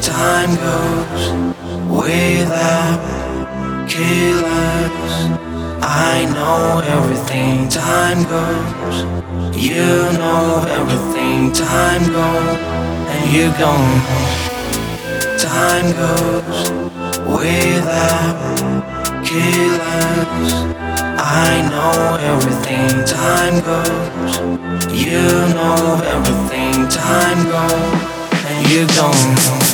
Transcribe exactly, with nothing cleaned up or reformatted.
Time goes without killers. I know everything. Time goes. You know everything. Time goes, and you gone. Time goes without killers. I know everything. Time goes. You know everything. Time goes, and you gone.